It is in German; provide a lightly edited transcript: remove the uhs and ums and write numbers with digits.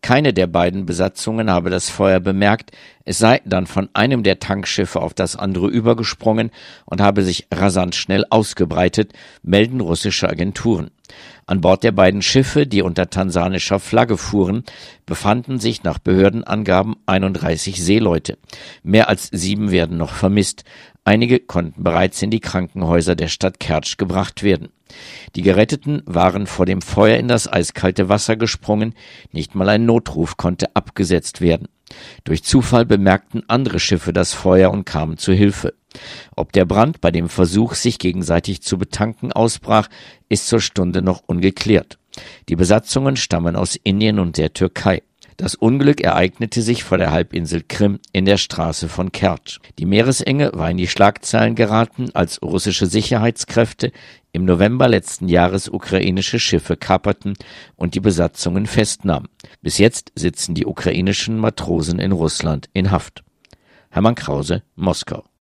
Keine der beiden Besatzungen habe das Feuer bemerkt, es sei dann von einem der Tankschiffe auf das andere übergesprungen und habe sich rasant schnell ausgebreitet, melden russische Agenturen. An Bord der beiden Schiffe, die unter tansanischer Flagge fuhren, befanden sich nach Behördenangaben 31 Seeleute. Mehr als 7 werden noch vermisst. Einige konnten bereits in die Krankenhäuser der Stadt Kertsch gebracht werden. Die Geretteten waren vor dem Feuer in das eiskalte Wasser gesprungen, nicht mal ein Notruf konnte abgesetzt werden. Durch Zufall bemerkten andere Schiffe das Feuer und kamen zu Hilfe. Ob der Brand bei dem Versuch, sich gegenseitig zu betanken, ausbrach, ist zur Stunde noch ungeklärt. Die Besatzungen stammen aus Indien und der Türkei. Das Unglück ereignete sich vor der Halbinsel Krim in der Straße von Kertsch. Die Meeresenge war in die Schlagzeilen geraten, als russische Sicherheitskräfte im November letzten Jahres ukrainische Schiffe kaperten und die Besatzungen festnahmen. Bis jetzt sitzen die ukrainischen Matrosen in Russland in Haft. Hermann Krause, Moskau.